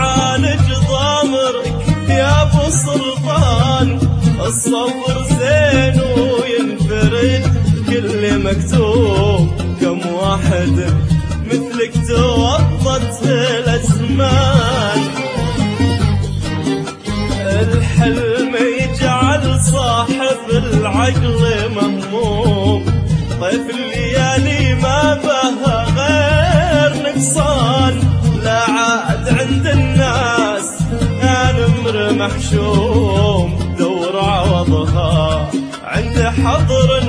يعالج ضمرك يا ابو سلطان. الصبر زين وينفرد كل مكتوب، كم واحد مثلك توطت الازمان. الحلم يجعل صاحب العقل مهموم، طيف الليالي ما بها غير نقصان. لا عاد عند الناس نمر محشوم، دور عوضها عند حضر